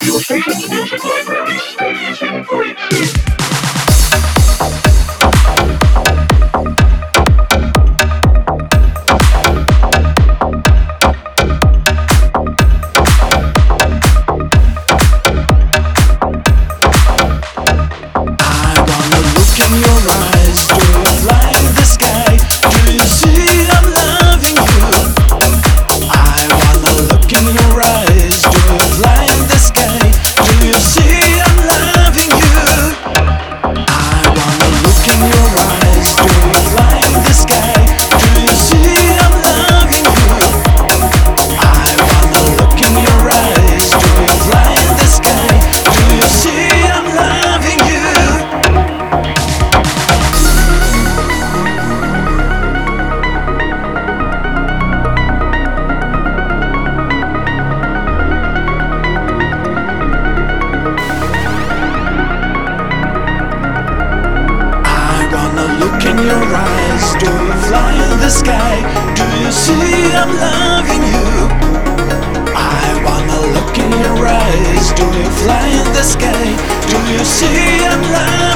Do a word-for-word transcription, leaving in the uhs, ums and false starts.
radio station's music library stays in great shape. Your eyes, do you fly in the sky? Do you see I'm loving you? I wanna look in your eyes. Do you fly in the sky? Do you see I'm loving you?